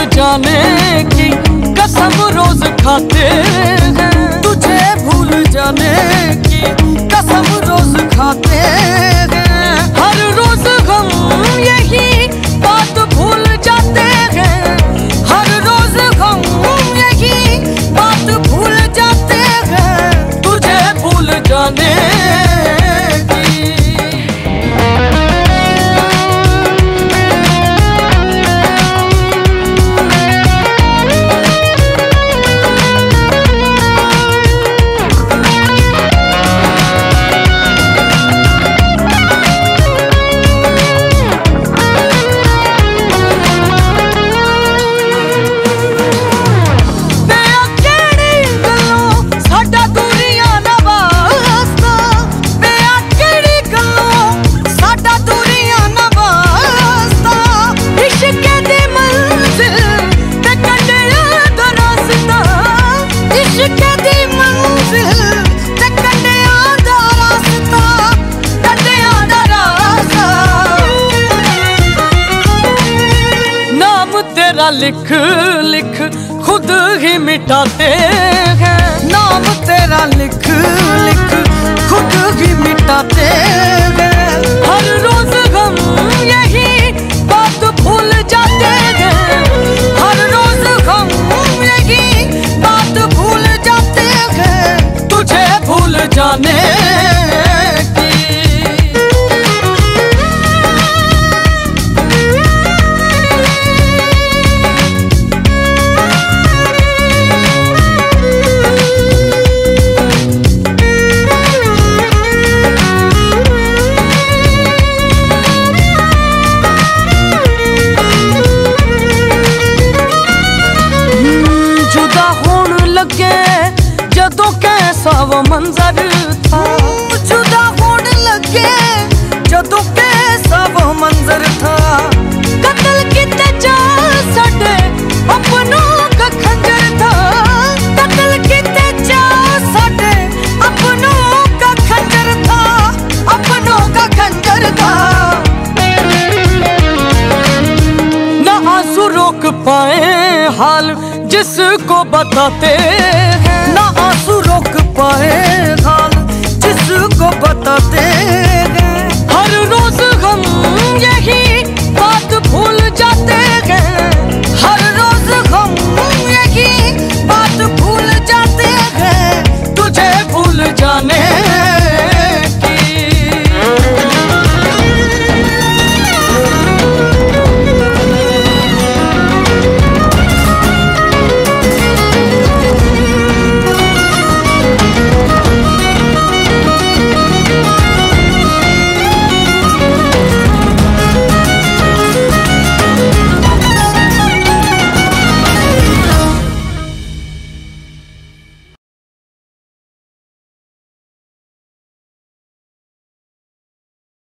जाने की कसम रोज खाते हैं, तुझे भूल जाने की कसम रोज खाते हैं। हर रोज हम यही बात भूल जाते हैं, हर रोज हम यही बात भूल जाते हैं, तुझे भूल जाने तेरा लिख लिख खुद ही मिटाते हैं, नाम तेरा लिख लिख खुद ही मिटाते हैं। हर रोज हम यही बात भूल जाते हैं, हर रोज हम यही बात भूल जाते हैं, तुझे भूल जाने जदों कैसा वो मंजर था, जुदा होने लगे जदों कैसा वो मंजर था। कत्ल किते जा साडे अपनों का खंजर था, कत्ल किते जा साडे अपनों का खंजर था, अपनों का खंजर था। ना आंसू रोक पाए हाल जिसको बताते हैं, ना आंसू रोक पाए हाल जिसको बताते हैं। हर रोज हम यही